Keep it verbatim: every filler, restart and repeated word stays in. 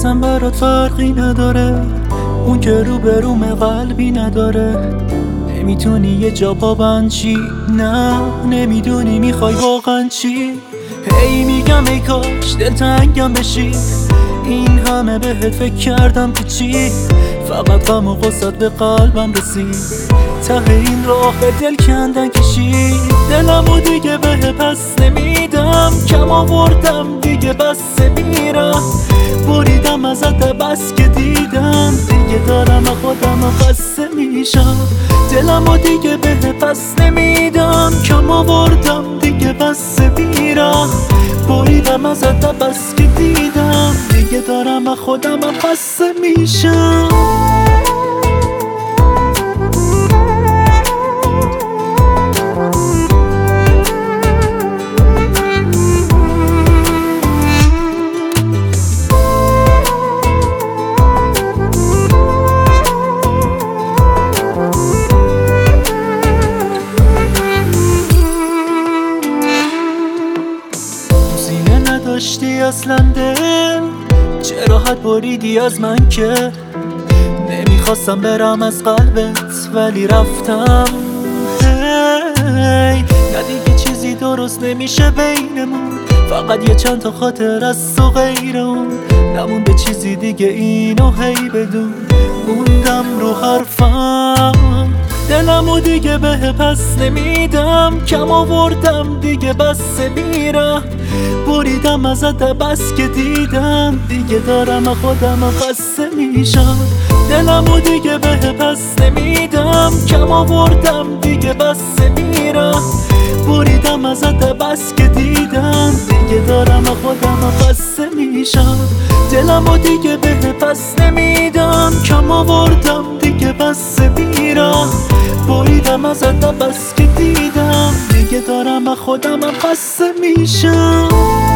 اصلا برات فرقی نداره، اون که رو به روم قلبی نداره. نمیتونی یه جا پابند چی، نه نمیدونی میخوای واقعا چی. هی میگم ای کاش دلتنگم بشی، این همه بهت فکر کردم که چی، فقط غم و غصت به قلبم رسید، ته این راه به دل کندن کشید. دلمو دیگه به پس نمیدم، کم آوردم دیگه بس میرم، بریدم ازت بس که دیدم، دیگه دارم خودم خسته میشم. دلمو دیگه به پس نمیدم، کم آوردم دیگه بس میرم، بریدم ازت بس که دیدم، دیگه دارم خودم خسته میشم. نداشتی اصلا دل، چه راحت بریدی از من که نمیخواستم برم از قلبت ولی رفتم. هی نه دیگه چیزی درست نمیشه بینمون، فقط یه چند تا خاطر از تو غیر اون، نمونده چیزی دیگه اینو هی بدون، موندم رو حرفم. دلمو دیگه به پس نمیدم، کم آوردم دیگه بس میرم، بریدم ازت بس که دیدم، دیگه دارم خودم خسته میشم. دلمو دیگه به پس نمیدم، کم آوردم دیگه بس میرم، بریدم ازت بس که دیدم، دیگه دارم خودم خسته میشم. دلمو دیگه به پس نمیدم، کم آوردم دیگه بس میرم، بریدم ازت بس که دیدم، دیگه دارم خودم خسته میشم.